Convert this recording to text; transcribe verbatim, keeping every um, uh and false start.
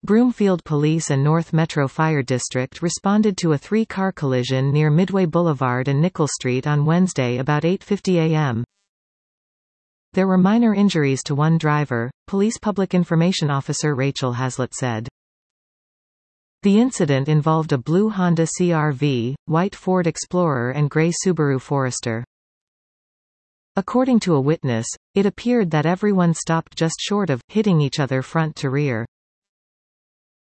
Broomfield Police and North Metro Fire District responded to a three-car collision near Midway Boulevard and Nickel Street on Wednesday about eight fifty a m There were minor injuries to one driver, Police Public Information Officer Rachel Haslett said. The incident involved a blue Honda C R V, white Ford Explorer and gray Subaru Forester. According to a witness, it appeared that everyone stopped just short of hitting each other front to rear.